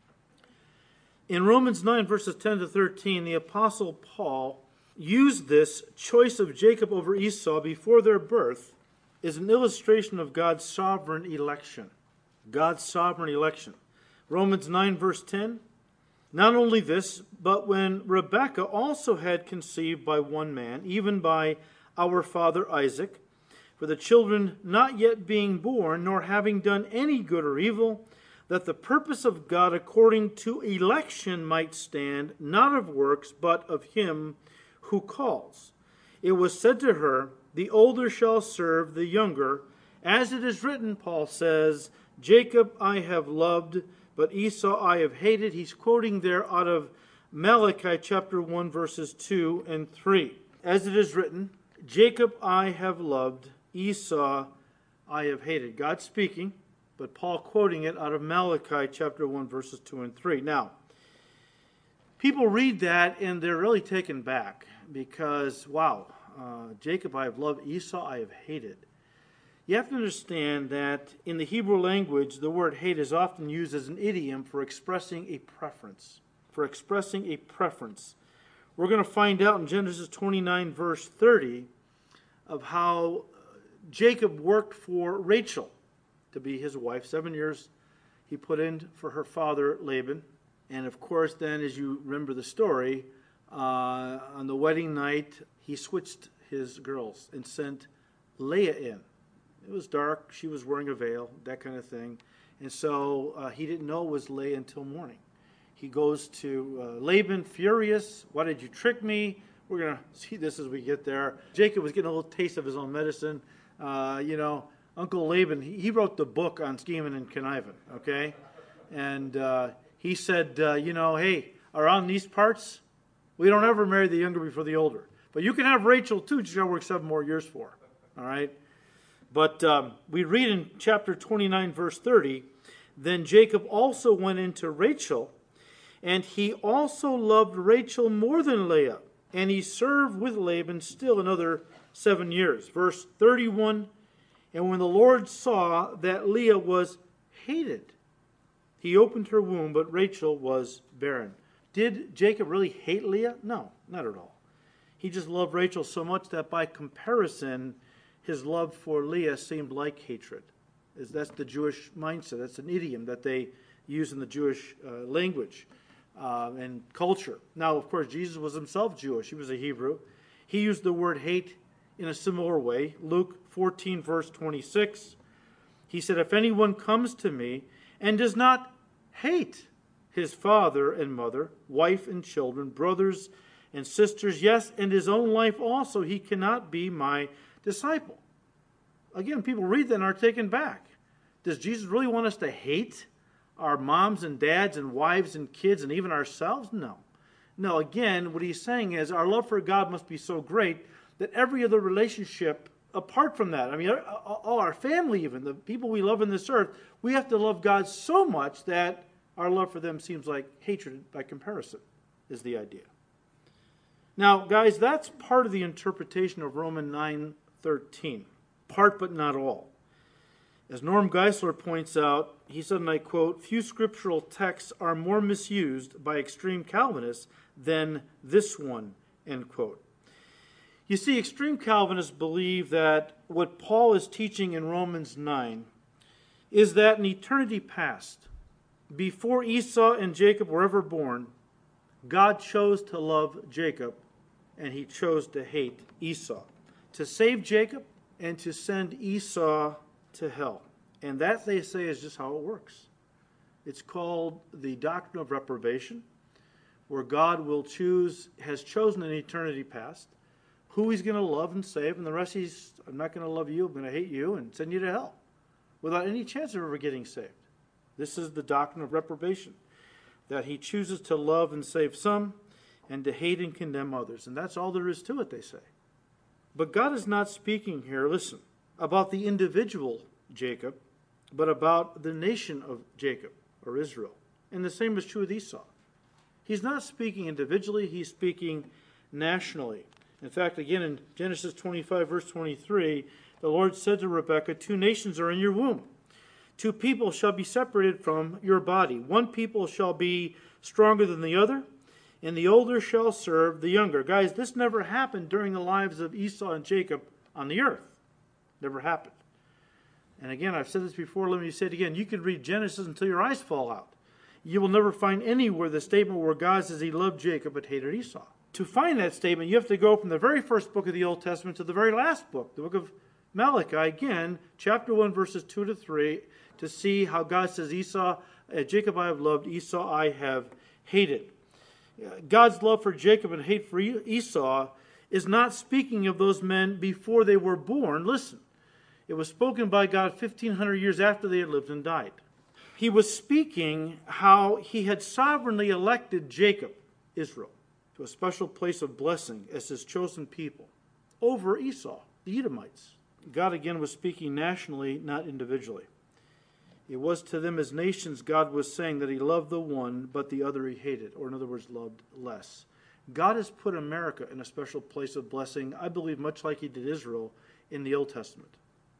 In Romans nine, verses ten to thirteen, the Apostle Paul used this choice of Jacob over Esau before their birth as an illustration of God's sovereign election. God's sovereign election. Romans nine, verse ten. Not only this, but when Rebekah also had conceived by one man, even by our father Isaac, for the children not yet being born, nor having done any good or evil, that the purpose of God according to election might stand, not of works, but of him who calls. it was said to her, the older shall serve the younger. As it is written, Paul says, Jacob I have loved, but Esau I have hated. He's quoting there out of Malachi chapter one, verses two and three. As it is written, Jacob I have loved, Esau I have hated. God speaking, but Paul quoting it out of Malachi chapter one, verses two and three. Now, people read that and they're really taken back because, wow, uh, Jacob I have loved, Esau I have hated. You have to understand that in the Hebrew language, the word hate is often used as an idiom for expressing a preference. For expressing a preference. We're going to find out in Genesis twenty-nine, verse thirty, of how Jacob worked for Rachel to be his wife. Seven years he put in for her father, Laban. And of course, then, as you remember the story, uh, on the wedding night, he switched his girls and sent Leah in. It was dark. She was wearing a veil, that kind of thing. And so uh, he didn't know it was Leah until morning. He goes to uh, Laban, furious. Why did you trick me? We're going to see this as we get there. Jacob was getting a little taste of his own medicine. Uh, you know, Uncle Laban, he, he wrote the book on scheming and conniving, okay? And uh, he said, uh, you know, hey, around these parts, we don't ever marry the younger before the older. But you can have Rachel too, she's got to work seven more years for, all right? But um, we read in chapter twenty-nine, verse thirty, then Jacob also went into Rachel, and he also loved Rachel more than Leah, and he served with Laban still another seven years. Verse thirty-one, and when the Lord saw that Leah was hated, he opened her womb, but Rachel was barren. Did Jacob really hate Leah? No, not at all. He just loved Rachel so much that by comparison, his love for Leah seemed like hatred. That's the Jewish mindset. That's an idiom that they use in the Jewish uh, language uh, and culture. Now, of course, Jesus was himself Jewish. He was a Hebrew. He used the word hate in a similar way. Luke fourteen, verse twenty-six, he said, if anyone comes to me and does not hate his father and mother, wife and children, brothers and sisters, yes, and his own life also, he cannot be my disciple. Again, people read that and are taken back. Does Jesus really want us to hate our moms and dads and wives and kids and even ourselves? No. No, again, what he's saying is our love for God must be so great that every other relationship apart from that, I mean, all our family even, the people we love in this earth, we have to love God so much that our love for them seems like hatred by comparison, is the idea. Now, guys, that's part of the interpretation of Romans nine thirteen. Part, but not all. As Norm Geisler points out, he said, and I quote, few scriptural texts are more misused by extreme Calvinists than this one, end quote. You see, extreme Calvinists believe that what Paul is teaching in Romans nine is that in eternity past, before Esau and Jacob were ever born, God chose to love Jacob and he chose to hate Esau, to save Jacob and to send Esau to hell. And that, they say, is just how it works. It's called the doctrine of reprobation, where God will choose, has chosen in eternity past, who he's going to love and save, and the rest he's, I'm not going to love you, I'm going to hate you and send you to hell, without any chance of ever getting saved. This is the doctrine of reprobation, that he chooses to love and save some, and to hate and condemn others. And that's all there is to it, they say. But God is not speaking here, listen, about the individual Jacob, but about the nation of Jacob, or Israel. And the same is true with Esau. He's not speaking individually, he's speaking nationally. In fact, again, in Genesis twenty-five, verse twenty-three, the Lord said to Rebekah, two nations are in your womb. Two people shall be separated from your body. One people shall be stronger than the other, and the older shall serve the younger. Guys, this never happened during the lives of Esau and Jacob on the earth. Never happened. And again, I've said this before, let me say it again. You can read Genesis until your eyes fall out. You will never find anywhere the statement where God says he loved Jacob but hated Esau. To find that statement, you have to go from the very first book of the Old Testament to the very last book, the book of Malachi, again, chapter one, verses two to three, to see how God says, Esau, uh, Jacob I have loved, Esau I have hated. God's love for Jacob and hate for Esau is not speaking of those men before they were born. Listen, it was spoken by God fifteen hundred years after they had lived and died. He was speaking how he had sovereignly elected Jacob, Israel, to a special place of blessing as his chosen people over Esau, the Edomites. God again was speaking nationally, not individually. It was to them as nations God was saying that he loved the one, but the other he hated, or in other words, loved less. God has put America in a special place of blessing, I believe much like he did Israel in the Old Testament.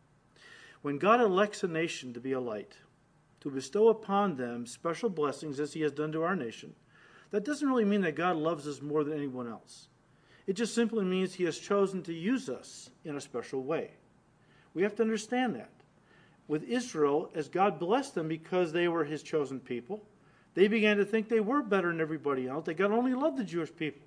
When God elects a nation to be a light, to bestow upon them special blessings as he has done to our nation, that doesn't really mean that God loves us more than anyone else. It just simply means he has chosen to use us in a special way. We have to understand that. With Israel, as God blessed them because they were his chosen people, they began to think they were better than everybody else. They God only loved the Jewish people.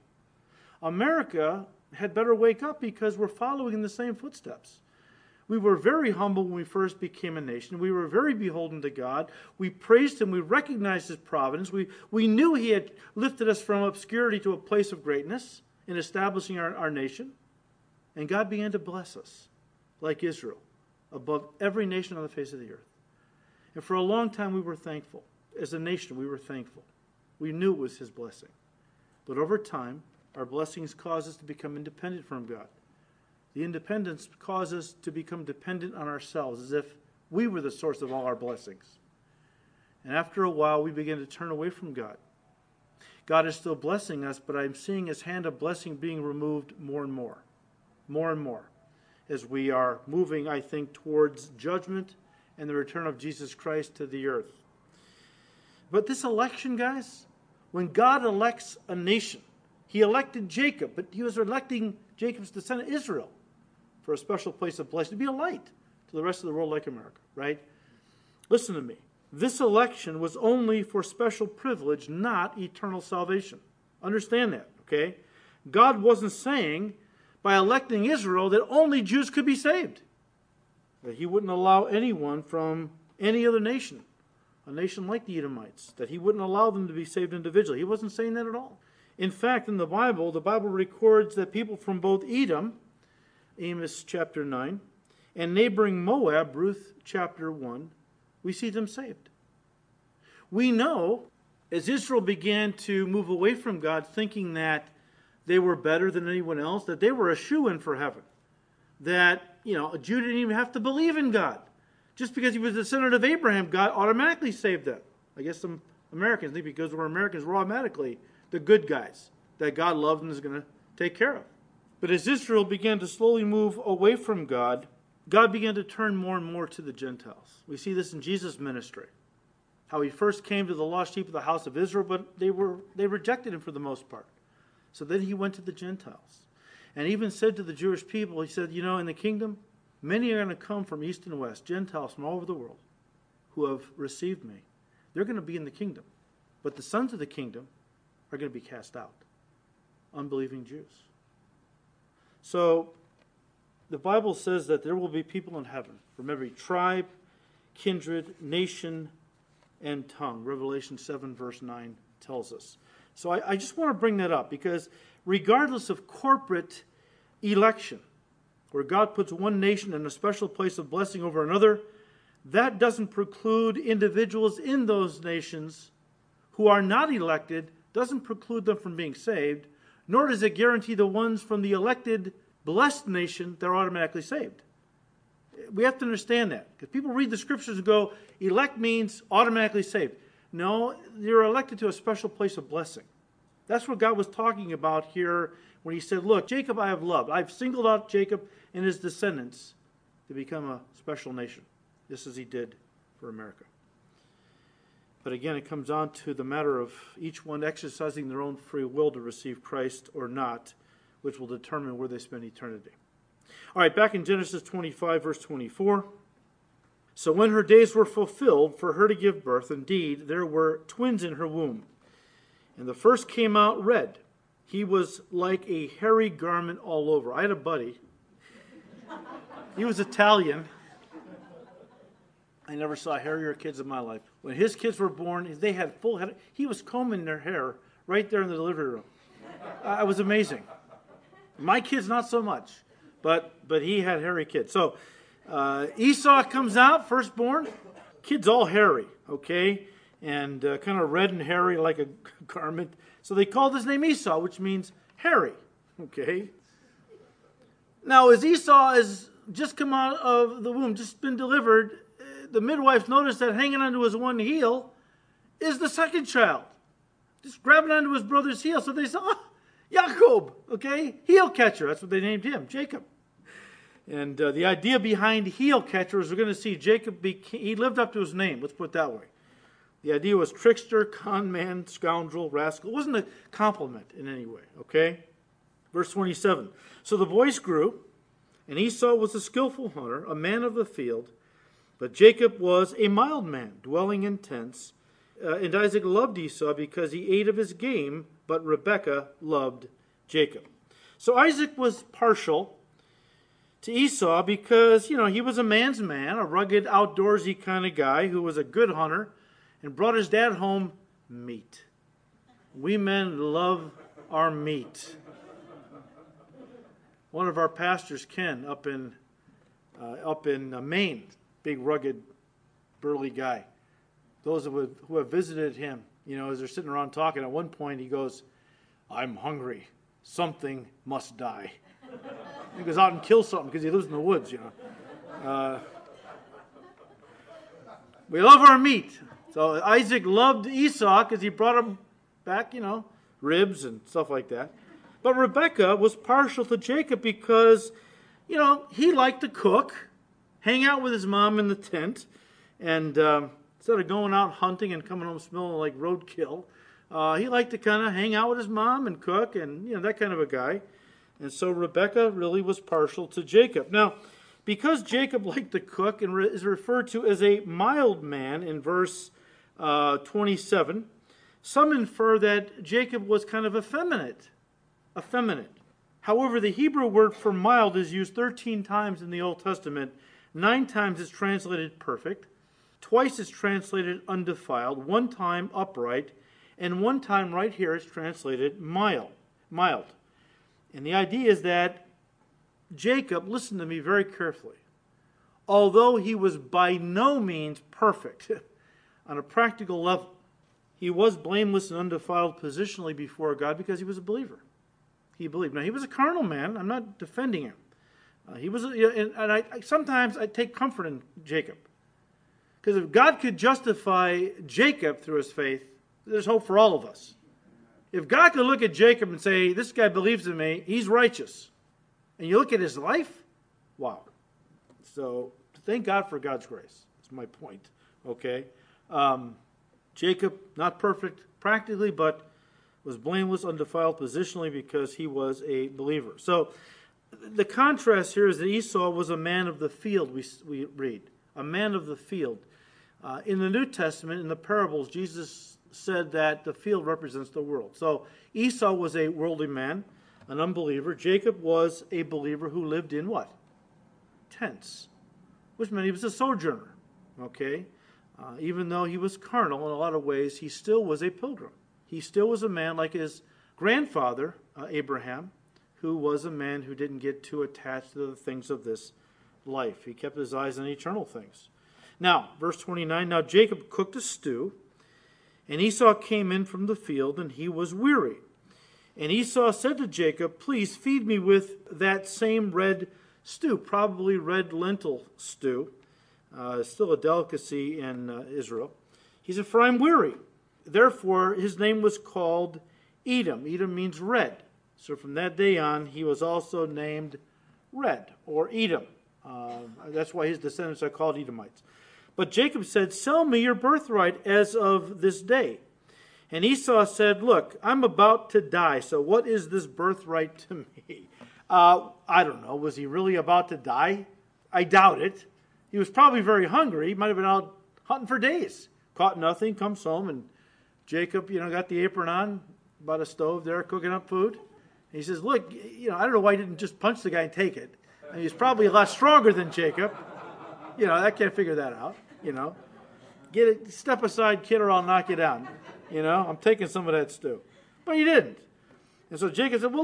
America had better wake up because we're following in the same footsteps. We were very humble when we first became a nation. We were very beholden to God. We praised him. We recognized his providence. We, we knew he had lifted us from obscurity to a place of greatness in establishing our, our nation. And God began to bless us, like Israel, above every nation on the face of the earth. And for a long time we were thankful. As a nation, we were thankful. We knew it was his blessing. But over time, our blessings caused us to become independent from God. The independence caused us to become dependent on ourselves, as if we were the source of all our blessings. And after a while, we began to turn away from God. God is still blessing us, but I'm seeing his hand of blessing being removed more and more, more and more, as we are moving, I think, towards judgment and the return of Jesus Christ to the earth. But this election, guys, when God elects a nation, he elected Jacob, but he was electing Jacob's descendant, Israel, for a special place of blessing, to be a light to the rest of the world like America, right? Listen to me. This election was only for special privilege, not eternal salvation. Understand that, okay? God wasn't saying by electing Israel that only Jews could be saved. That he wouldn't allow anyone from any other nation, a nation like the Edomites, that he wouldn't allow them to be saved individually. He wasn't saying that at all. In fact, in the Bible, the Bible records that people from both Edom, Amos chapter nine, and neighboring Moab, Ruth chapter one, we see them saved. We know, as Israel began to move away from God, thinking that they were better than anyone else, that they were a shoo-in for heaven. That, you know, a Jew didn't even have to believe in God. Just because he was a descendant of Abraham, God automatically saved them. I guess some Americans think because we're Americans, we're automatically the good guys that God loved and is going to take care of. But as Israel began to slowly move away from God, God began to turn more and more to the Gentiles. We see this in Jesus' ministry. How he first came to the lost sheep of the house of Israel, but they were they rejected him for the most part. So then he went to the Gentiles. And even said to the Jewish people, he said, you know, in the kingdom, many are going to come from east and west, Gentiles from all over the world, who have received me. They're going to be in the kingdom. But the sons of the kingdom are going to be cast out. Unbelieving Jews. So the Bible says that there will be people in heaven from every tribe, kindred, nation, and tongue. Revelation seven verse nine tells us. So I, I just want to bring that up because regardless of corporate election, where God puts one nation in a special place of blessing over another, that doesn't preclude individuals in those nations who are not elected, doesn't preclude them from being saved, nor does it guarantee the ones from the elected, blessed nation they're automatically saved. We have to understand that. Because people read the scriptures and go, elect means automatically saved. No, you're elected to a special place of blessing. That's what God was talking about here when he said, look, Jacob I have loved. I've singled out Jacob and his descendants to become a special nation, just as he did for America. But again, it comes on to the matter of each one exercising their own free will to receive Christ or not, which will determine where they spend eternity. All right, back in Genesis twenty-five, verse twenty-four. So when her days were fulfilled for her to give birth, indeed, there were twins in her womb. And the first came out red. He was like a hairy garment all over. I had a buddy. He was Italian. I never saw hairier kids in my life. When his kids were born, they had full head. He was combing their hair right there in the delivery room. Uh, it was amazing. My kids, not so much. But but he had hairy kids. So uh, Esau comes out, firstborn. Kid's all hairy, okay? And uh, kind of red and hairy like a garment. So they called his name Esau, which means hairy, okay? Now, as Esau has just come out of the womb, just been delivered, the midwife noticed that hanging onto his one heel is the second child. Just grabbing onto his brother's heel. So they said, oh, Jacob, okay? Heel catcher. That's what they named him, Jacob. And uh, the idea behind heel catcher is we're going to see Jacob, became, he lived up to his name. Let's put it that way. The idea was trickster, con man, scoundrel, rascal. It wasn't a compliment in any way, okay? Verse twenty-seven. So the boys grew, and Esau was a skillful hunter, a man of the field, but Jacob was a mild man, dwelling in tents. Uh, and Isaac loved Esau because he ate of his game, but Rebekah loved Jacob. So Isaac was partial to Esau because, you know, he was a man's man, a rugged, outdoorsy kind of guy who was a good hunter and brought his dad home meat. We men love our meat. One of our pastors, Ken, up in uh, up in uh, Maine, big, rugged, burly guy. Those who have, who have visited him, you know, as they're sitting around talking, at one point he goes, I'm hungry. Something must die. He goes out and kills something because he lives in the woods, you know. Uh, we love our meat. So Isaac loved Esau because he brought him back, you know, ribs and stuff like that. But Rebekah was partial to Jacob because, you know, he liked to cook, hang out with his mom in the tent, and um, instead of going out hunting and coming home smelling like roadkill, uh, he liked to kind of hang out with his mom and cook and, you know, that kind of a guy. And so Rebekah really was partial to Jacob. Now, because Jacob liked to cook and re- is referred to as a mild man in verse uh, twenty-seven, some infer that Jacob was kind of effeminate. Effeminate. However, the Hebrew word for mild is used thirteen times in the Old Testament. Nine times it's translated perfect. Twice it's translated undefiled. One time upright. And one time right here it's translated mild. Mild. And the idea is that Jacob, listen to me very carefully, although he was by no means perfect on a practical level, he was blameless and undefiled positionally before God because he was a believer. He believed. Now, he was a carnal man. I'm not defending him. Uh, he was, a, and, and I, I sometimes I take comfort in Jacob. Because if God could justify Jacob through his faith, there's hope for all of us. If God could look at Jacob and say, this guy believes in me, he's righteous. And you look at his life, wow. So, thank God for God's grace. That's my point. Okay? Um, Jacob, not perfect practically, but was blameless, undefiled positionally because he was a believer. So, the contrast here is that Esau was a man of the field, we, we read. A man of the field. Uh, in the New Testament, in the parables, Jesus said that the field represents the world. So Esau was a worldly man, an unbeliever. Jacob was a believer who lived in what? Tents. Which meant he was a sojourner. Okay? Uh, even though he was carnal in a lot of ways, he still was a pilgrim. He still was a man like his grandfather, uh, Abraham, who was a man who didn't get too attached to the things of this life. He kept his eyes on eternal things. Now, verse twenty-nine, now Jacob cooked a stew, and Esau came in from the field, and he was weary. And Esau said to Jacob, please feed me with that same red stew, probably red lentil stew. Uh, still a delicacy in uh, Israel. He said, for I'm weary. Therefore, his name was called Edom. Edom means red. So from that day on, he was also named Red, or Edom. Uh, that's why his descendants are called Edomites. But Jacob said, sell me your birthright as of this day. And Esau said, look, I'm about to die, so what is this birthright to me? Uh, I don't know. Was he really about to die? I doubt it. He was probably very hungry. He might have been out hunting for days. Caught nothing, comes home, and Jacob, you know, got the apron on, by the stove there, cooking up food. And he says, look, you know, I don't know why he didn't just punch the guy and take it. And he's probably a lot stronger than Jacob. You know, I can't figure that out, you know. Get it, step aside, kid, or I'll knock you down. You know, I'm taking some of that stew. But he didn't. And so Jacob said, well, look,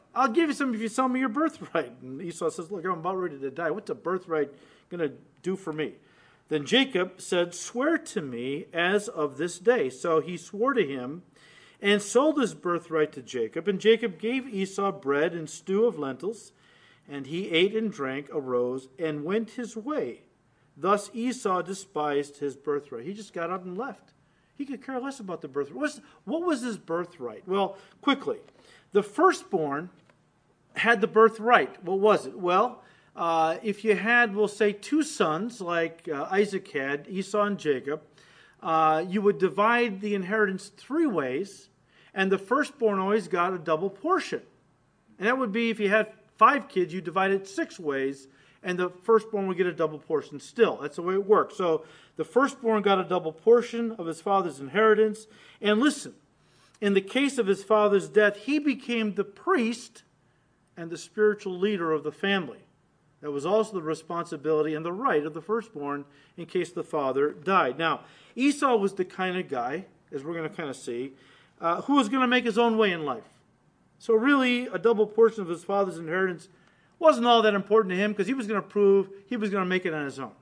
I'll give you some if you sell me your birthright. And Esau says, look, I'm about ready to die. What's a birthright going to do for me? Then Jacob said, swear to me as of this day. So he swore to him and sold his birthright to Jacob. And Jacob gave Esau bread and stew of lentils. And he ate and drank, arose, and went his way. Thus Esau despised his birthright. He just got up and left. He could care less about the birthright. What's, what was his birthright? Well, quickly. The firstborn had the birthright. What was it? Well, uh, if you had, we'll say, two sons, like uh, Isaac had, Esau and Jacob, uh, you would divide the inheritance three ways, and the firstborn always got a double portion. And that would be if you had five kids, you divide it six ways, and the firstborn would get a double portion still. That's the way it works. So the firstborn got a double portion of his father's inheritance. And listen, in the case of his father's death, he became the priest and the spiritual leader of the family. That was also the responsibility and the right of the firstborn in case the father died. Now, Esau was the kind of guy, as we're going to kind of see, uh, who was going to make his own way in life. So really, a double portion of his father's inheritance wasn't all that important to him because he was going to prove he was going to make it on his own.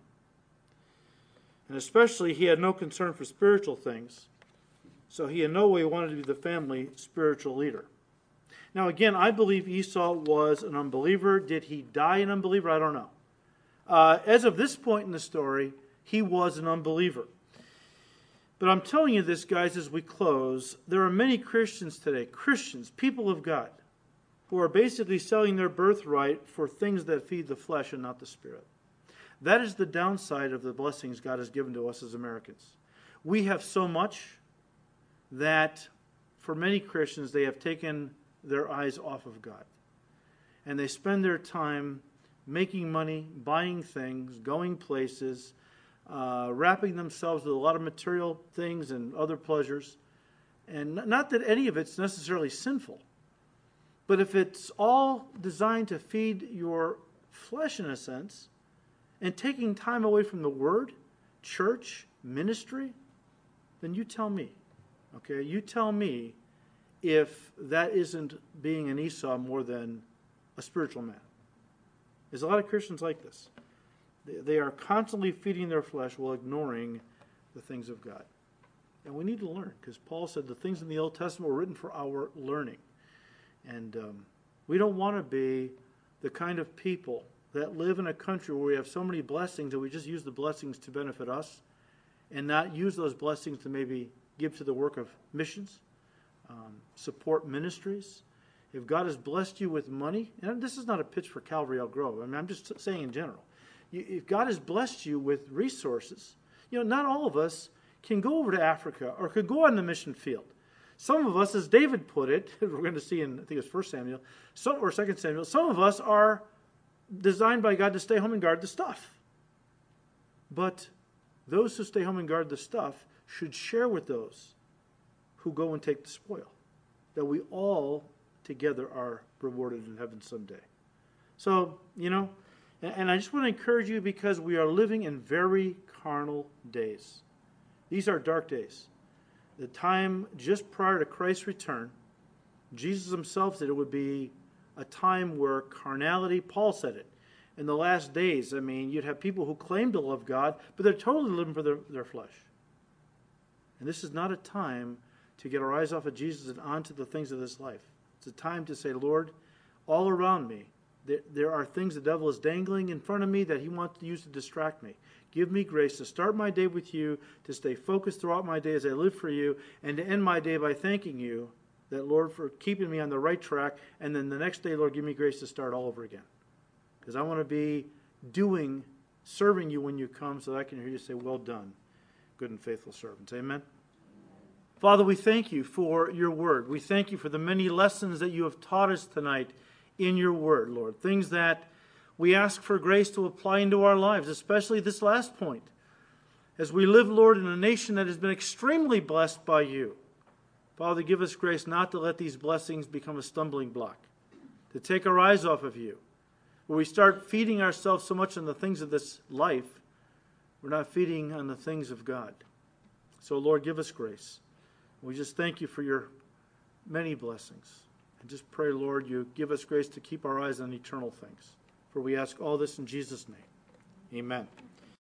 And especially, he had no concern for spiritual things. So he in no way wanted to be the family spiritual leader. Now again, I believe Esau was an unbeliever. Did he die an unbeliever? I don't know. Uh, as of this point in the story, he was an unbeliever. But I'm telling you this, guys, as we close, there are many Christians today, Christians, people of God, who are basically selling their birthright for things that feed the flesh and not the spirit. That is the downside of the blessings God has given to us as Americans. We have so much that for many Christians, they have taken their eyes off of God. And they spend their time making money, buying things, going places, uh, wrapping themselves with a lot of material things and other pleasures. And not that any of it's necessarily sinful, but if it's all designed to feed your flesh in a sense, and taking time away from the Word, church, ministry, then you tell me. Okay, you tell me if that isn't being an Esau more than a spiritual man. There's a lot of Christians like this. They are constantly feeding their flesh while ignoring the things of God. And we need to learn, because Paul said the things in the Old Testament were written for our learning. And um, we don't want to be the kind of people that live in a country where we have so many blessings that we just use the blessings to benefit us and not use those blessings to maybe give to the work of missions, um, support ministries. If God has blessed you with money, and this is not a pitch for Calvary Elk Grove, I mean, I'm just saying in general. You, if God has blessed you with resources, you know, not all of us can go over to Africa or could go on the mission field. Some of us, as David put it, we're going to see in, I think it was First Samuel, some, or Second Samuel, some of us are designed by God to stay home and guard the stuff. But those who stay home and guard the stuff should share with those who go and take the spoil, that we all together are rewarded in heaven someday. So, you know, and, and I just want to encourage you, because we are living in very carnal days. These are dark days. The time just prior to Christ's return, Jesus himself said it would be a time where carnality, Paul said it, in the last days, I mean, you'd have people who claim to love God, but they're totally living for their, their flesh. And this is not a time to get our eyes off of Jesus and onto the things of this life. It's a time to say, Lord, all around me, there, there are things the devil is dangling in front of me that he wants to use to distract me. Give me grace to start my day with you, to stay focused throughout my day as I live for you, and to end my day by thanking you, that, Lord, for keeping me on the right track, and then the next day, Lord, give me grace to start all over again. Because I want to be doing, serving you when you come, so that I can hear you say, well done, good and faithful servants. Amen? Father, we thank you for your word. We thank you for the many lessons that you have taught us tonight in your word, Lord. Things that we ask for grace to apply into our lives, especially this last point. As we live, Lord, in a nation that has been extremely blessed by you. Father, give us grace not to let these blessings become a stumbling block, to take our eyes off of you. Where we start feeding ourselves so much on the things of this life, we're not feeding on the things of God. So, Lord, give us grace. We just thank you for your many blessings. And just pray, Lord, you give us grace to keep our eyes on eternal things. For we ask all this in Jesus' name. Amen.